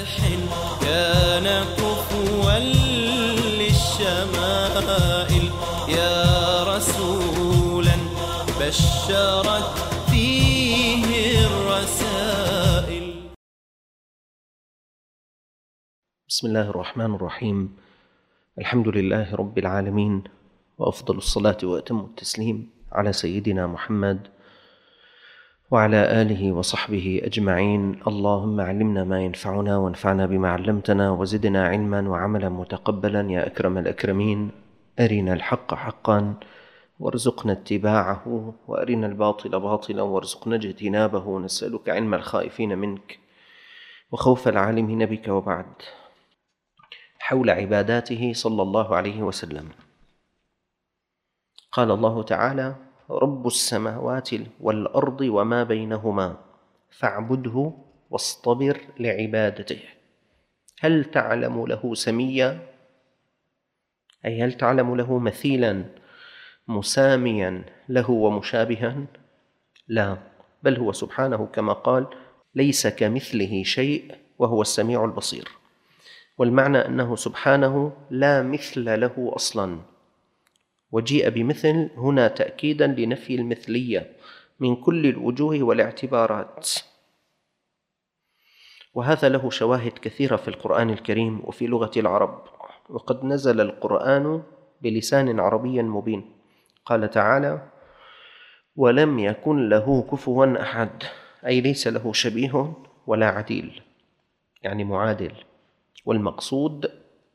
مدح كان كفوا للشمائل، يا رسولا بشرت فيه الرسائل. بسم الله الرحمن الرحيم. الحمد لله رب العالمين، وأفضل الصلاة وأتم التسليم على سيدنا محمد وعلى آله وصحبه أجمعين. اللهم علمنا ما ينفعنا وانفعنا بما علمتنا وزدنا علما وعملا متقبلا يا أكرم الأكرمين. أرنا الحق حقا وارزقنا اتباعه، وأرنا الباطل باطلا وارزقنا اجتنابه. نسألك علم الخائفين منك وخوف العالمين بك. وبعد، حول عباداته صلى الله عليه وسلم. قال الله تعالى: رب السماوات والأرض وما بينهما فاعبده واصطبر لعبادته. هل تعلم له سميا؟ أي هل تعلم له مثيلا مساميا له ومشابها؟ لا، بل هو سبحانه كما قال: ليس كمثله شيء وهو السميع البصير. والمعنى أنه سبحانه لا مثل له أصلا، وجيء بمثل هنا تأكيدا لنفي المثلية من كل الوجوه والاعتبارات. وهذا له شواهد كثيرة في القرآن الكريم وفي لغة العرب، وقد نزل القرآن بلسان عربي مبين. قال تعالى: ولم يكن له كفوا أحد، أي ليس له شبيه ولا عديل، يعني معادل. والمقصود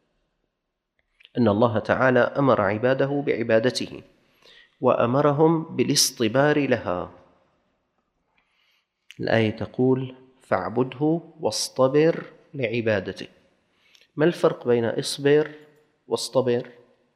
أن الله تعالى أمر عباده بعبادته وأمرهم بالاصطبار لها. الآية تقول: فاعبده واصطبر لعبادته. ما الفرق بين اصبر واصطبر؟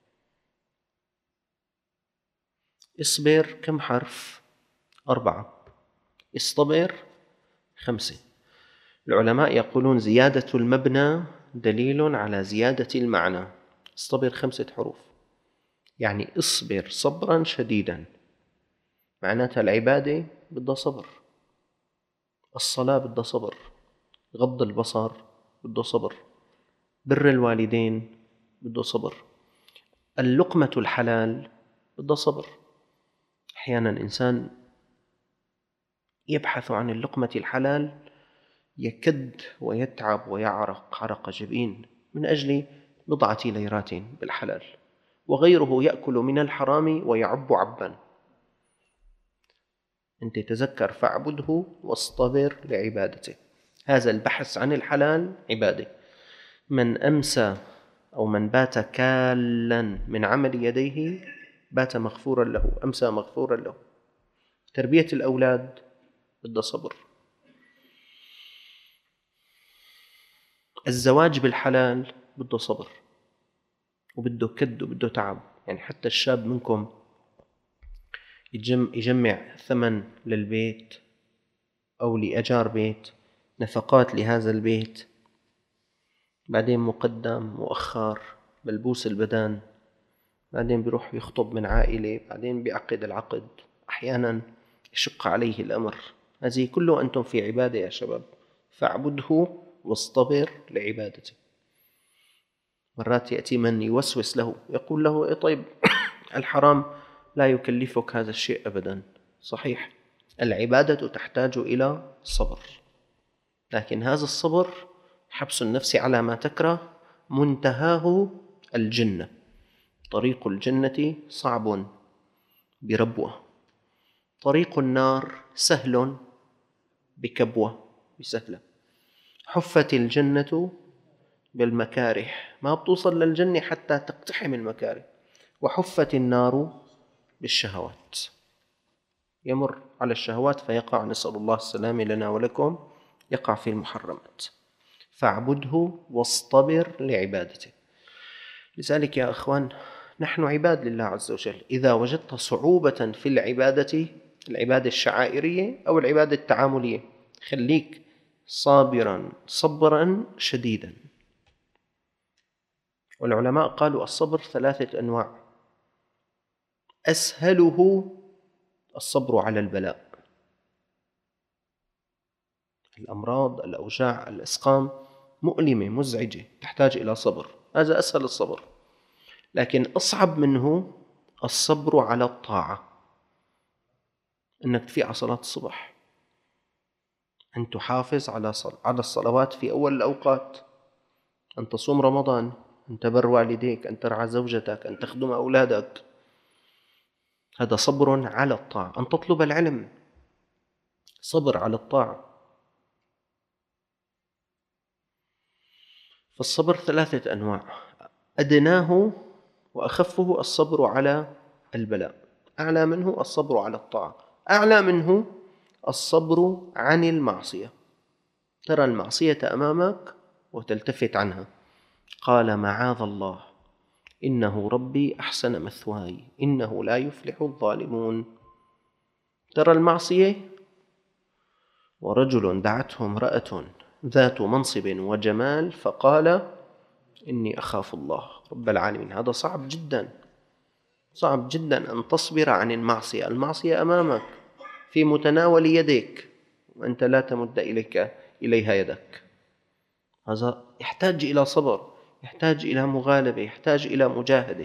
اصبر كم حرف؟ 4. اصطبر 5. العلماء يقولون زيادة المبنى دليل على زيادة المعنى. اصطبر 5 حروف، يعني اصبر صبرا شديدا، معناتها العبادة بدها صبر، الصلاة بدها صبر، غض البصر بده صبر، بر الوالدين بده صبر، اللقمة الحلال بدها صبر. أحيانا إنسان يبحث عن اللقمة الحلال يكد ويتعب ويعرق عرق جبين من أجل بضعة ليرات بالحلال، وغيره يأكل من الحرام ويعب عبا. أنت تذكر: فاعبده واصطبر لعبادته. هذا البحث عن الحلال عبادة. من أمسى أو من بات كالا من عمل يديه بات مغفورا له، أمسى مغفورا له. تربية الأولاد بدها صبر. الزواج بالحلال بده صبر وبده كد وبده تعب. يعني حتى الشاب منكم يجمع ثمن للبيت أو لأجار بيت، نفقات لهذا البيت، بعدين مقدم مؤخر، ملبوس البدن، بعدين بيروح يخطب من عائلة، بعدين بيعقد العقد، أحيانا يشق عليه الأمر. هذه كله أنتم في عبادة يا شباب. فاعبده واصطبر لعبادته. مرات يأتي من يوسوس له، يقول له: إيه طيب الحرام لا يكلفك هذا الشيء أبدا. صحيح، العبادة تحتاج إلى صبر، لكن هذا الصبر حبس النفس على ما تكره منتهاه الجنة. طريق الجنة صعب بربوة، طريق النار سهل بكبوة، بسهلة. حفت الجنة بالمكاره، ما بتوصل للجنة حتى تقتحم المكاره. وحفت النار بالشهوات، يمر على الشهوات فيقع، نسأل الله السلامة لنا ولكم، يقع في المحرمات. فاعبده واصطبر لعبادته. لذلك يا أخوان، نحن عباد لله عز وجل. إذا وجدت صعوبة في العبادة الشعائرية أو العبادة التعاملية، خليك صابرا صبرا شديدا. والعلماء قالوا الصبر 3 أنواع: أسهله الصبر على البلاء، الأمراض، الأوجاع، الأسقام، مؤلمة مزعجة تحتاج إلى صبر، هذا أسهل الصبر. لكن أصعب منه الصبر على الطاعة، أنك تفيق على صلاة الصبح، أن تحافظ على الصلوات في أول الأوقات، أن تصوم رمضان، أن تبر والديك، أن ترعى زوجتك، أن تخدم أولادك. هذا صبر على الطاعة. أن تطلب العلم، صبر على الطاعة. فالصبر 3 أنواع، أدناه وأخفه الصبر على البلاء، أعلى منه الصبر على الطاعة، أعلى منه الصبر عن المعصية. ترى المعصية أمامك وتلتفت عنها، قال معاذ الله إنه ربي أحسن مثواي إنه لا يفلح الظالمون. ترى المعصية، ورجل دعته امرأة ذات منصب وجمال فقال إني أخاف الله رب العالمين. هذا صعب جدا، صعب جدا أن تصبر عن المعصية. المعصية أمامك في متناول يديك وأنت لا تمد إليها يدك. هذا يحتاج إلى صبر، يحتاج إلى مغالبة، يحتاج إلى مجاهدة.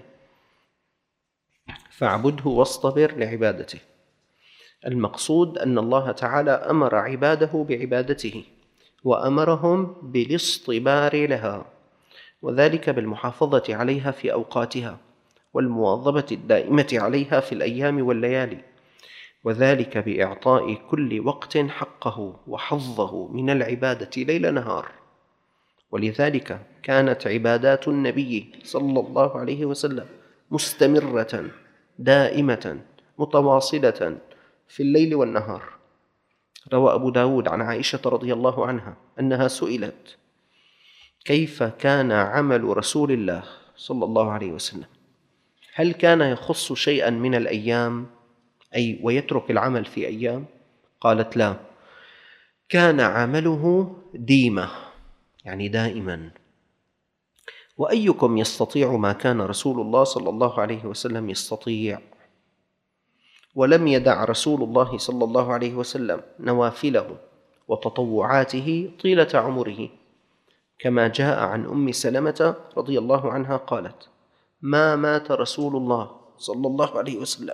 فاعبده واصطبر لعبادته. المقصود أن الله تعالى أمر عباده بعبادته وأمرهم بالاصطبار لها، وذلك بالمحافظة عليها في أوقاتها والمواظبة الدائمة عليها في الأيام والليالي، وذلك بإعطاء كل وقت حقه وحظه من العبادة ليل نهار. ولذلك كانت عبادات النبي صلى الله عليه وسلم مستمرة دائمة متواصلة في الليل والنهار. روى أبو داود عن عائشة رضي الله عنها أنها سئلت كيف كان عمل رسول الله صلى الله عليه وسلم، هل كان يخص شيئا من الأيام أي ويترك العمل في أيام؟ قالت لا، كان عمله ديمة يعني دائما. وأيكم يستطيع ما كان رسول الله صلى الله عليه وسلم يستطيع؟ ولم يدع رسول الله صلى الله عليه وسلم نوافله وتطوعاته طيلة عمره، كما جاء عن أم سلمة رضي الله عنها قالت ما مات رسول الله صلى الله عليه وسلم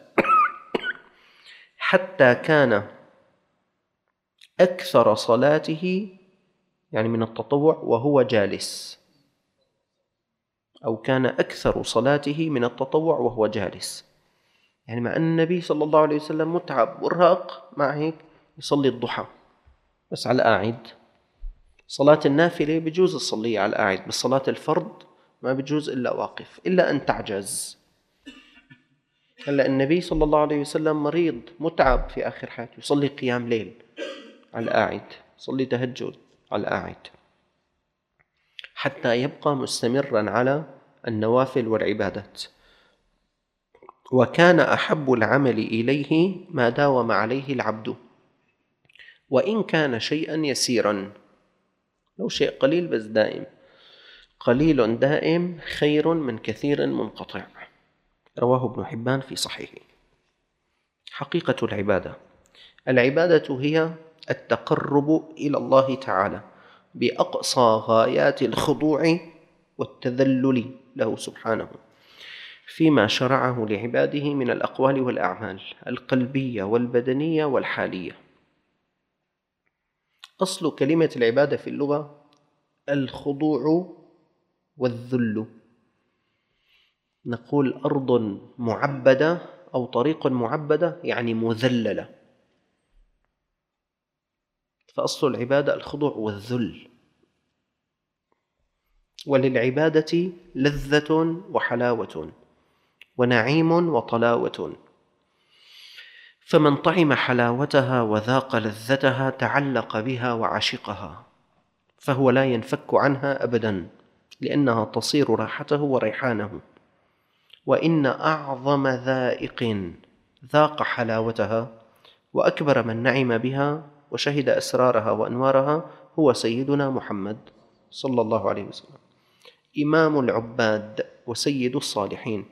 حتى كان أكثر صلاته يعني من التطوع وهو جالس، أو كان أكثر صلاته من التطوع وهو جالس. يعني مع أن النبي صلى الله عليه وسلم متعب مرهق، مع هيك يصلي الضحى بس على القاعد. صلاة النافلة بجوز تصليها على القاعد، بس صلاة الفرض ما بجوز إلا واقف، إلا أن تعجز. هلأ النبي صلى الله عليه وسلم مريض متعب في آخر حياته، يصلي قيام ليل على القاعد، يصلي تهجد على القاعد، حتى يبقى مستمرا على النوافل والعبادات. وكان أحب العمل إليه ما داوم عليه العبد، وإن كان شيئا يسيرا، لو شيء قليل بس دائم. قليل دائم خير من كثير منقطع. رواه ابن حبان في صحيحه. حقيقة العبادة هي التقرب إلى الله تعالى بأقصى غايات الخضوع والتذلل له سبحانه فيما شرعه لعباده من الأقوال والأعمال القلبية والبدنية والحالية. أصل كلمة العبادة في اللغة الخضوع والذل. نقول أرض معبدة أو طريق معبدة يعني مذللة، فأصل العبادة الخضوع والذل. وللعبادة لذة وحلاوة ونعيم وطلاوة، فمن طعم حلاوتها وذاق لذتها تعلق بها وعشقها، فهو لا ينفك عنها أبدا، لأنها تصير راحته وريحانه. وإن أعظم ذائق ذاق حلاوتها وأكبر من نعم بها وشهد أسرارها وأنوارها هو سيدنا محمد صلى الله عليه وسلم، إمام العباد وسيد الصالحين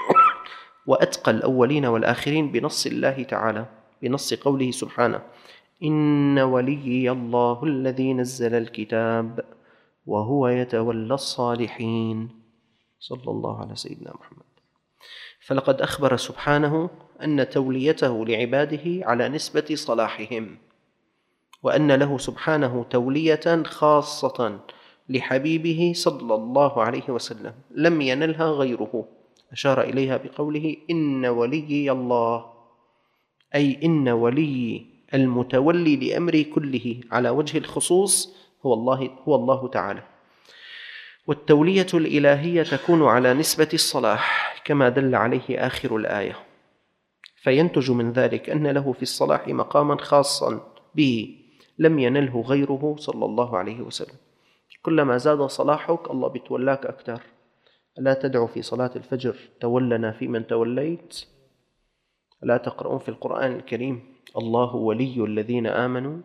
وأتقى الأولين والآخرين بنص الله تعالى، بنص قوله سبحانه إن وليي الله الذي نزل الكتاب وهو يتولى الصالحين. صلى الله على سيدنا محمد. فلقد أخبر سبحانه أن توليته لعباده على نسبة صلاحهم، وأن له سبحانه تولية خاصة لحبيبه صلى الله عليه وسلم لم ينلها غيره، أشار إليها بقوله إن وليي الله، أي إن ولي المتولي لأمري كله على وجه الخصوص هو الله تعالى. والتولية الإلهية تكون على نسبة الصلاح كما دل عليه آخر الآية، فينتج من ذلك أن له في الصلاح مقاما خاصا به لم ينله غيره صلى الله عليه وسلم. كلما زاد صلاحك الله بتولاك أكثر. ألا تدعو في صلاة الفجر تولنا في من توليت؟ ألا تقرؤون في القرآن الكريم الله ولي الذين آمنوا؟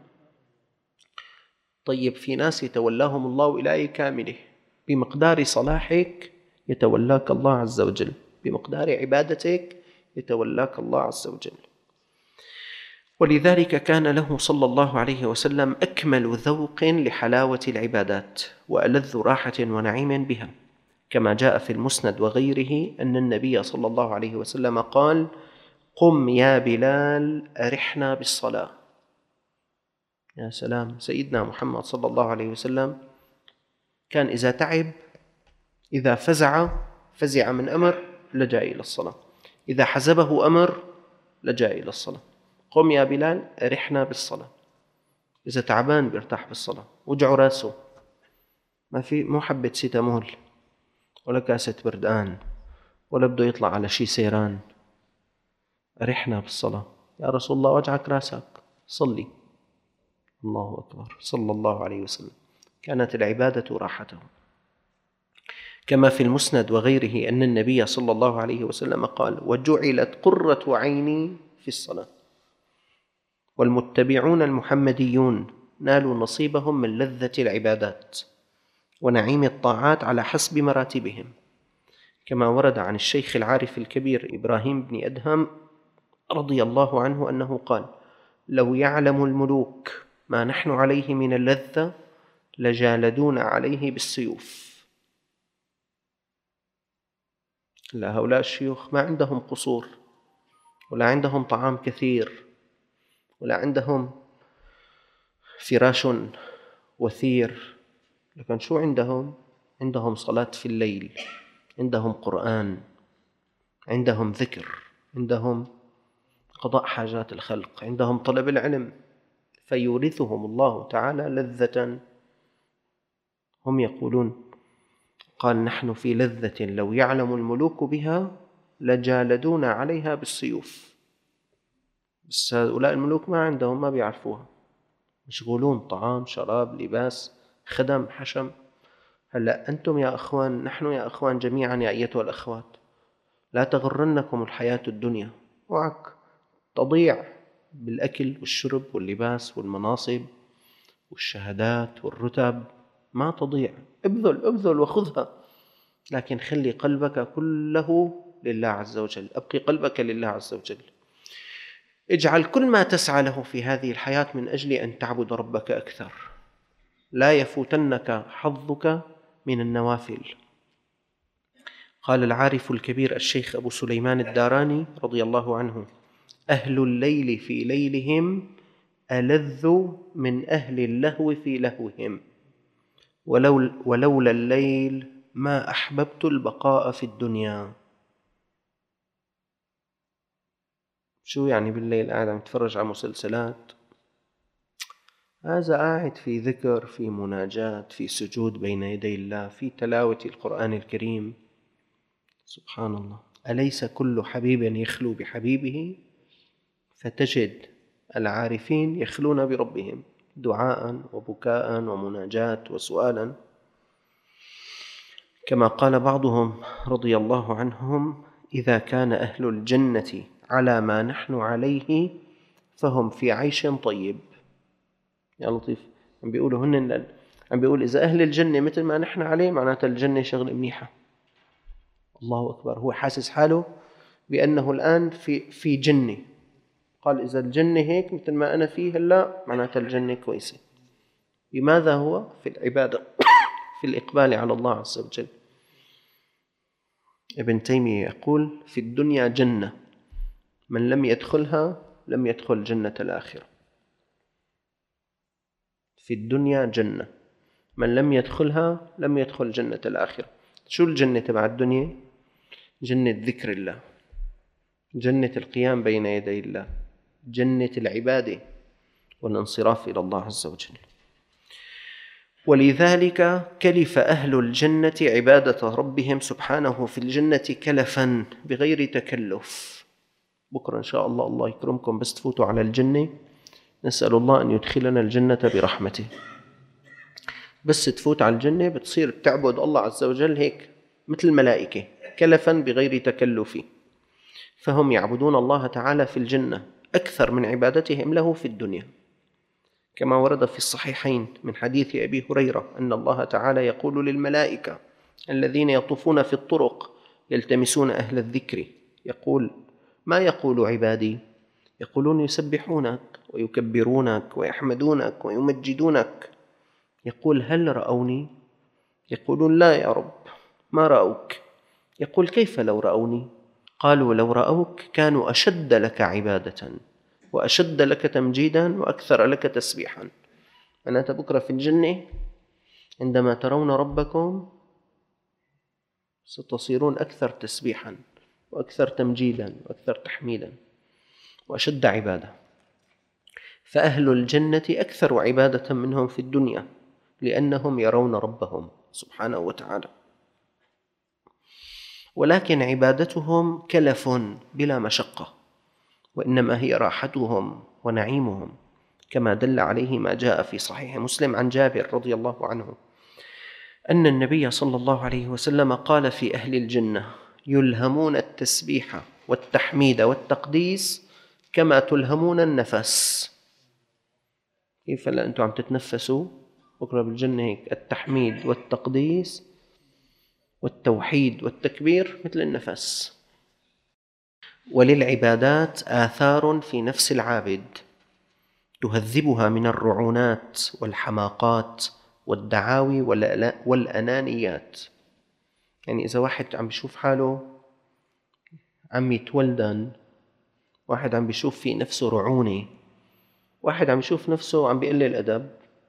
طيب في ناس يتولاهم الله ولاية كاملة، بمقدار صلاحك يتولاك الله عز وجل، بمقدار عبادتك يتولاك الله عز وجل. ولذلك كان له صلى الله عليه وسلم أكمل ذوق لحلاوة العبادات وألذ راحة ونعيم بها، كما جاء في المسند وغيره أن النبي صلى الله عليه وسلم قال قم يا بلال أرحنا بالصلاة. يا سلام، سيدنا محمد صلى الله عليه وسلم كان إذا تعب، إذا فزع من أمر لجأ إلى الصلاة، إذا حزبه أمر لجأ إلى الصلاة. قم يا بلال أرحنا بالصلاة. إذا تعبان بيرتاح بالصلاة، وجعه راسه، مو حبة سيتامول ولا كاسة بردان ولا بده يطلع على شي سيران، أرحنا بالصلاة. يا رسول الله وجعك راسك، صلي. الله أكبر، صلى الله عليه وسلم. كانت العبادة راحته. كما في المسند وغيره أن النبي صلى الله عليه وسلم قال وجعلت قرة عيني في الصلاة. والمتبعون المحمديون نالوا نصيبهم من لذة العبادات ونعيم الطاعات على حسب مراتبهم، كما ورد عن الشيخ العارف الكبير إبراهيم بن أدهم رضي الله عنه أنه قال لو يعلم الملوك ما نحن عليه من اللذة لجالدونا عليه بالسيوف. لا، هؤلاء الشيوخ ما عندهم قصور، ولا عندهم طعام كثير، ولا عندهم فراش وثير، لكن شو عندهم؟ عندهم صلاة في الليل، عندهم قرآن، عندهم ذكر، عندهم قضاء حاجات الخلق، عندهم طلب العلم، فيورثهم الله تعالى لذة. هم يقولون قال نحن في لذة لو يعلم الملوك بها لجالدونا عليها بالسيوف. بس هؤلاء الملوك ما عندهم، ما بيعرفوها، مشغولون طعام شراب لباس خدم حشم. هلأ أنتم يا أخوان، نحن يا أخوان جميعا يا أيتها الأخوات، لا تغرنكم الحياة الدنيا، وعك تضيع بالأكل والشرب واللباس والمناصب والشهادات والرتب، ما تضيع. ابذل وخذها، لكن خلي قلبك كله لله عز وجل، أبقي قلبك لله عز وجل. اجعل كل ما تسعى له في هذه الحياة من أجل أن تعبد ربك أكثر، لا يفوتنك حظك من النوافل. قال العارف الكبير الشيخ أبو سليمان الداراني رضي الله عنه أهل الليل في ليلهم ألذ من أهل اللهو في لهوهم، ولولا الليل ما أحببت البقاء في الدنيا. شو يعني بالليل قاعد عم يتفرج على مسلسلات؟ هذا قاعد في ذكر، في مناجاة، في سجود بين يدي الله، في تلاوة القرآن الكريم. سبحان الله. أليس كل حبيب يخلو بحبيبه؟ فتجد العارفين يخلون بربهم دعاء وبكاء ومناجاة وسؤالا، كما قال بعضهم رضي الله عنهم إذا كان أهل الجنة على ما نحن عليه فهم في عيش طيب. يا لطيف، عم بيقول إذا أهل الجنة مثل ما نحن عليه معناتها الجنة شغل منيحة. الله أكبر، هو حاسس حاله بأنه الآن في جنة، قال إذا الجنة هيك مثل ما أنا فيه هلأ معناتها الجنة كويسة. لماذا هو؟ في العبادة في الإقبال على الله عز وجل. ابن تيمية يقول في الدنيا جنة من لم يدخلها لم يدخل جنة الآخرة. في الدنيا جنة من لم يدخلها لم يدخل جنة الآخرة. شو الجنة تبع الدنيا؟ جنة ذكر الله، جنة القيام بين يدي الله، جنة العبادة والانصراف إلى الله عز وجل. ولذلك كلف أهل الجنة عبادة ربهم سبحانه في الجنة كلفا بغير تكلف. بكرة إن شاء الله الله يكرمكم بس تفوتوا على الجنة، نسأل الله أن يدخلنا الجنة برحمته. بس تفوت على الجنة بتصير بتعبد الله عز وجل هيك مثل الملائكة كلفا بغير تكلف، فهم يعبدون الله تعالى في الجنة أكثر من عبادتهم له في الدنيا، كما ورد في الصحيحين من حديث أبي هريرة أن الله تعالى يقول للملائكة الذين يطوفون في الطرق يلتمسون أهل الذكر، يقول ما يقول عبادي؟ يقولون يسبحونك ويكبرونك ويحمدونك ويمجدونك. يقول هل رأوني؟ يقولون لا يا رب ما رأوك. يقول كيف لو رأوني؟ قالوا لو رأوك كانوا أشد لك عبادة وأشد لك تمجيدا وأكثر لك تسبيحا. أنا بكرة في الجنة عندما ترون ربكم ستصيرون أكثر تسبيحا وأكثر تمجيدا وأكثر تحميدا وأشد عبادة. فأهل الجنة أكثر عبادة منهم في الدنيا لأنهم يرون ربهم سبحانه وتعالى، ولكن عبادتهم كلف بلا مشقة، وإنما هي راحتهم ونعيمهم، كما دل عليه ما جاء في صحيح مسلم عن جابر رضي الله عنه أن النبي صلى الله عليه وسلم قال في أهل الجنة يلهمون التسبيح والتحميد والتقديس كما تلهمون النفس. كيف لا أنتم عم تتنفسوا بكرة بالجنة هيك التحميد والتقديس والتوحيد والتكبير مثل النفس. وللعبادات آثار في نفس العابد تهذبها من الرعونات والحماقات والدعاوي والأنانيات. يعني إذا واحد عم بيشوف حاله عم يتولدن، واحد عم بيشوف في نفسه رعونة، واحد عم يشوف نفسه عم بيقلل الأدب،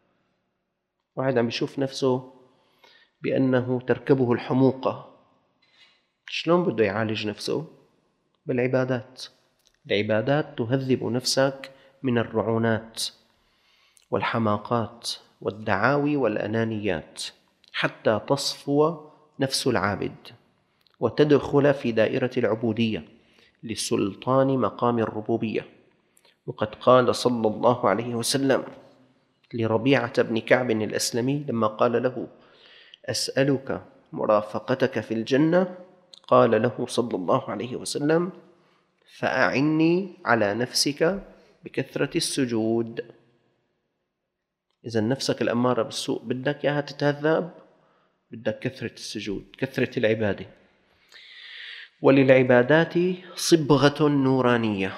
واحد عم بيشوف نفسه بأنه تركبه الحموقة، شلون بده يعالج نفسه؟ بالعبادات. العبادات تهذب نفسك من الرعونات والحماقات والدعاوي والأنانيات حتى تصفو نفس العابد وتدخل في دائرة العبودية لسلطان مقام الربوبية. وقد قال صلى الله عليه وسلم لربيعة بن كعب الأسلمي لما قال له أسألك مرافقتك في الجنة، قال له صلى الله عليه وسلم فأعني على نفسك بكثرة السجود. إذا نفسك الأمارة بالسوء بدك إياها تتهذب، بدك كثرة السجود، كثرة العبادة. وللعبادات صبغة نورانية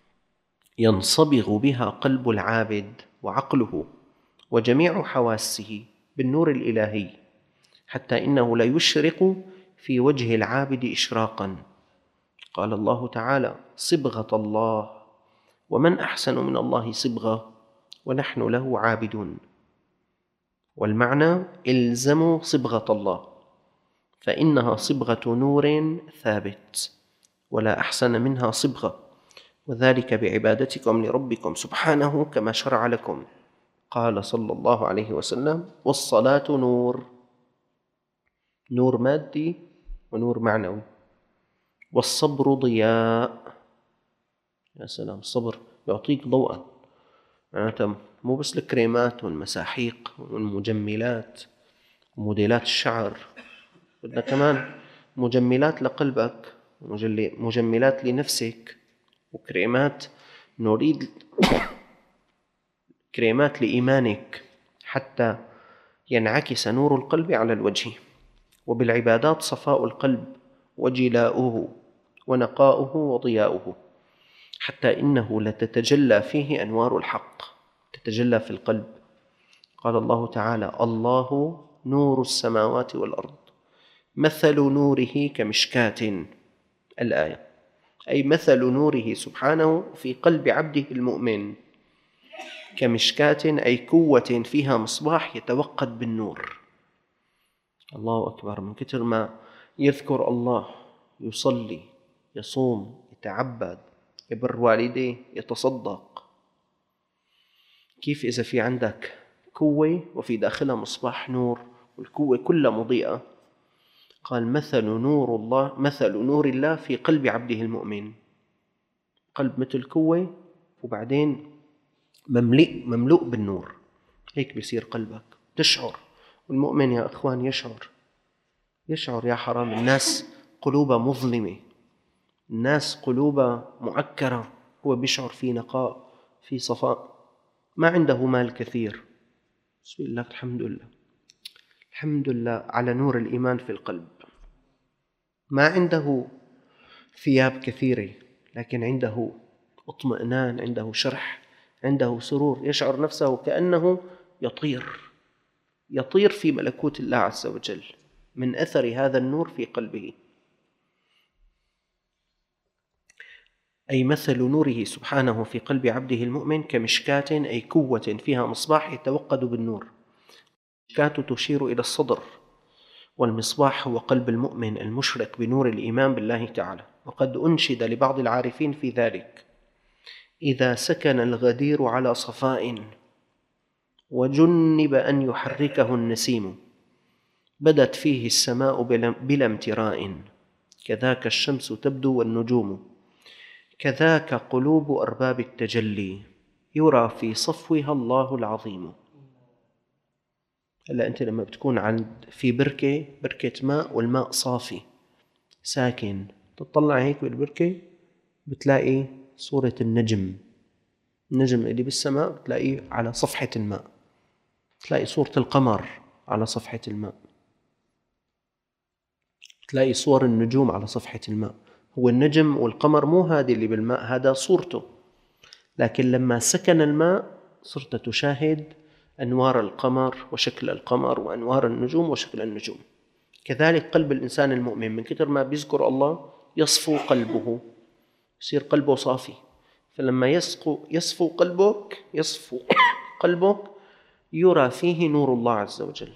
ينصبغ بها قلب العابد وعقله وجميع حواسه بالنور الإلهي، حتى إنه لا يشرق في وجه العابد إشراقا. قال الله تعالى صبغة الله ومن أحسن من الله صبغة ونحن له عابدون. والمعنى إلزموا صبغة الله فإنها صبغة نور ثابت ولا أحسن منها صبغة، وذلك بعبادتكم لربكم سبحانه كما شرع لكم. قال صلى الله عليه وسلم والصلاة نور، نور مادي ونور معنوي. والصبر ضياء، يا سلام، الصبر يعطيك ضوءا. معناتها مو بس الكريمات والمساحيق والمجملات وموديلات الشعر، بدنا كمان مجملات لقلبك ومجملات لنفسك، وكريمات نريد كريمات لإيمانك حتى ينعكس نور القلب على الوجه. وبالعبادات صفاء القلب وجلاؤه ونقاؤه وضياؤه، حتى إنه لتتجلى فيه أنوار الحق، تتجلى في القلب. قال الله تعالى: الله نور السماوات والأرض مثل نوره كمشكاة، الآية، أي مثل نوره سبحانه في قلب عبده المؤمن كمشكاة، أي كوة فيها مصباح يتوقد بالنور. الله أكبر، من كثر ما يذكر الله، يصلي، يصوم، يتعبد، يبر والديه، يتصدق، كيف إذا في عندك كوة وفي داخلها مصباح نور والكوة كلها مضيئة؟ قال: مثل نور الله في قلب عبده المؤمن. قلب مثل كوة وبعدين مملوء بالنور، هيك بيصير قلبك، تشعر. والمؤمن يا أخوان يشعر يا حرام. الناس قلوبها مظلمة، الناس قلوبها معكرة، هو بيشعر في نقاء، في صفاء. ما عنده مال كثير، بس بيقول لك الحمد لله على نور الإيمان في القلب. ما عنده ثياب كثيرة، لكن عنده اطمئنان، عنده شرح، عنده سرور، يشعر نفسه كأنه يطير في ملكوت الله عز وجل من أثر هذا النور في قلبه. أي مثل نوره سبحانه في قلب عبده المؤمن كمشكاة، أي كوة فيها مصباح يتوقد بالنور. المشكاة تشير إلى الصدر، والمصباح هو قلب المؤمن المشرق بنور الإيمان بالله تعالى. وقد أنشد لبعض العارفين في ذلك: إذا سكن الغدير على صفاء وجنب أن يحركه النسيم، بدت فيه السماء بلا امتراء، كذاك الشمس تبدو والنجوم، كذاك قلوب أرباب التجلي، يرى في صفوها الله العظيم. هلا أنت لما بتكون في بركة ماء والماء صافي ساكن، تطلع هيك بالبركة بتلاقي صورة النجم اللي بالسماء، بتلاقيه على صفحة الماء، تلاقي صورة القمر على صفحة الماء، تلاقي صور النجوم على صفحة الماء. هو النجم والقمر مو هذا اللي بالماء، هذا صورته، لكن لما سكن الماء صرت تشاهد أنوار القمر وشكل القمر وأنوار النجوم وشكل النجوم. كذلك قلب الإنسان المؤمن من كثر ما بيذكر الله يصفو قلبه، يصير قلبه صافي. فلما يصفو قلبك يرى فيه نور الله عز وجل.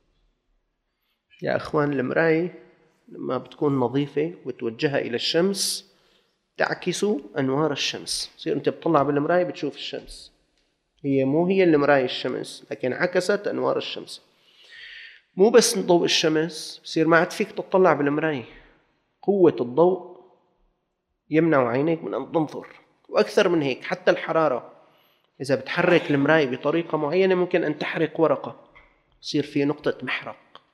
يا أخوان، المراية لما بتكون نظيفة وتوجهها إلى الشمس تعكس أنوار الشمس، يصير أنت بتطلع بالمراية بتشوف الشمس، هي مو هي المراية الشمس، لكن عكست أنوار الشمس. مو بس ضوء الشمس، بصير ما عاد فيك تطلع بالمراية، قوة الضوء يمنع عينيك من أن تنظر. وأكثر من هيك، حتى الحرارة، إذا بتحرك المراية بطريقة معينة ممكن أن تحرق ورقة، يصير في نقطة محرق.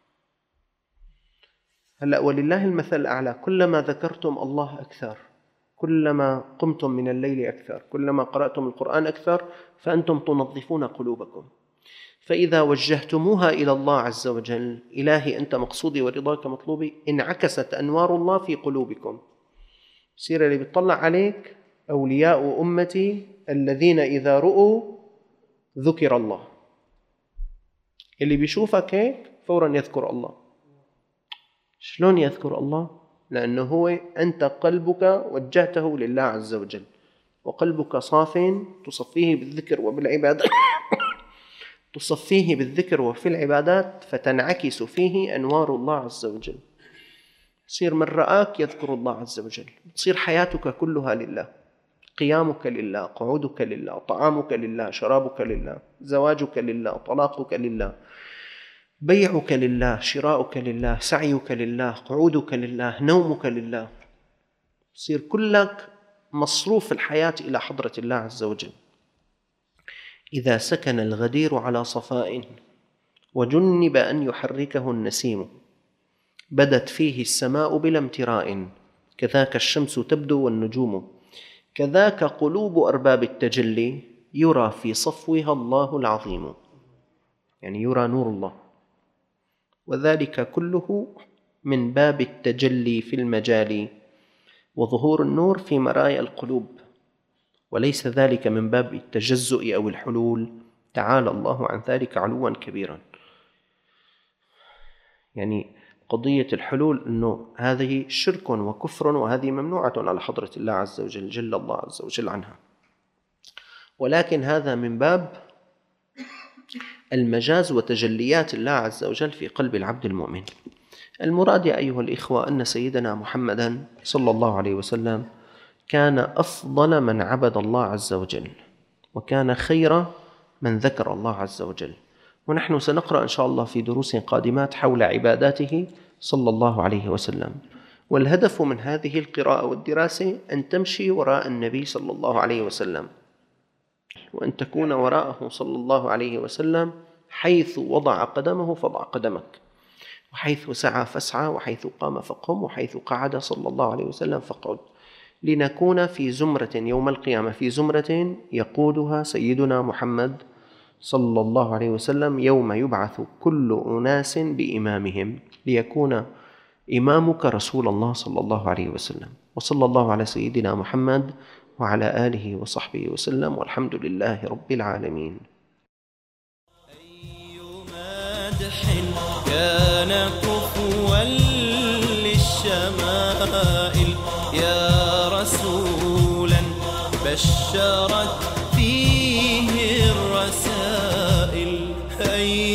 هلأ ولله المثل الأعلى، كلما ذكرتم الله أكثر، كلما قمتم من الليل أكثر، كلما قرأتم القرآن أكثر، فأنتم تنظفون قلوبكم. فإذا وجهتموها إلى الله عز وجل، إلهي أنت مقصودي ورضاك مطلوبي، انعكست أنوار الله في قلوبكم. سير اللي بيطلع عليك أولياء أمتي الذين إذا رؤوا ذكر الله، اللي بيشوفك هيك فورا يذكر الله. شلون يذكر الله؟ لأنه هو أنت قلبك وجهته لله عز وجل، وقلبك صاف تصفيه بالذكر وبالعبادة تصفيه بالذكر وفي العبادات، فتنعكس فيه أنوار الله عز وجل. يصير من رآك يذكر الله عز وجل، تصير حياتك كلها لله، قيامك لله، قعودك لله، طعامك لله، شرابك لله، زواجك لله، طلاقك لله، بيعك لله، شراؤك لله، سعيك لله، قعودك لله، نومك لله. يصير كلك مصروف الحياة إلى حضرة الله عز وجل. إذا سكن الغدير على صفاء وجنب أن يحركه النسيم، بدت فيه السماء بلا امتراء، كذاك الشمس تبدو والنجوم، كذاك قلوب أرباب التجلي، يرى في صفوها الله العظيم. يعني يرى نور الله، وذلك كله من باب التجلي في المجال، وظهور النور في مرايا القلوب. وليس ذلك من باب التجزؤ أو الحلول، تعالى الله عن ذلك علوا كبيرا. يعني قضية الحلول أنه هذه شرك وكفر، وهذه ممنوعة على حضرة الله عز وجل، جل الله عز وجل عنها. ولكن هذا من باب المجاز وتجليات الله عز وجل في قلب العبد المؤمن. المراد يا أيها الإخوة أن سيدنا محمدا صلى الله عليه وسلم كان أفضل من عبد الله عز وجل، وكان خير من ذكر الله عز وجل. ونحن سنقرأ إن شاء الله في دروس قادمات حول عباداته صلى الله عليه وسلم. والهدف من هذه القراءة والدراسة أن تمشي وراء النبي صلى الله عليه وسلم، وأن تكون وراءه صلى الله عليه وسلم، حيث وضع قدمه فضع قدمك، وحيث سعى فاسعى، وحيث قام فقم، وحيث قعد صلى الله عليه وسلم فاقعد، لنكون في زمرة يوم القيامة، في زمرة يقودها سيدنا محمد صلى الله عليه وسلم يوم يبعث كل أناس بإمامهم، ليكون إمامك رسول الله صلى الله عليه وسلم. وصلى الله على سيدنا محمد وعلى آله وصحبه وسلم، والحمد لله رب العالمين. أي مدح كان كفوا للشمائل، يا رسولا بشرت فيه الرسائل.